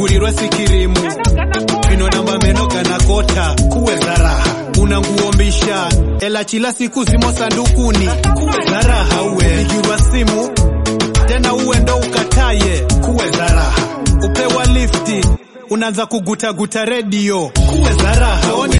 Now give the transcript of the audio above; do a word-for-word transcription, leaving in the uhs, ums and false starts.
Ugulirwa sikirimu Vino namba meno kana kota Kuweza raha Unanguombisha Ela chila siku zimo sandukuni Kuweza raha uwe Nigirwa simu Tena uwe ndo ukataye Kuweza raha Upewa lifti Unanza kuguta guta radio Kuweza raha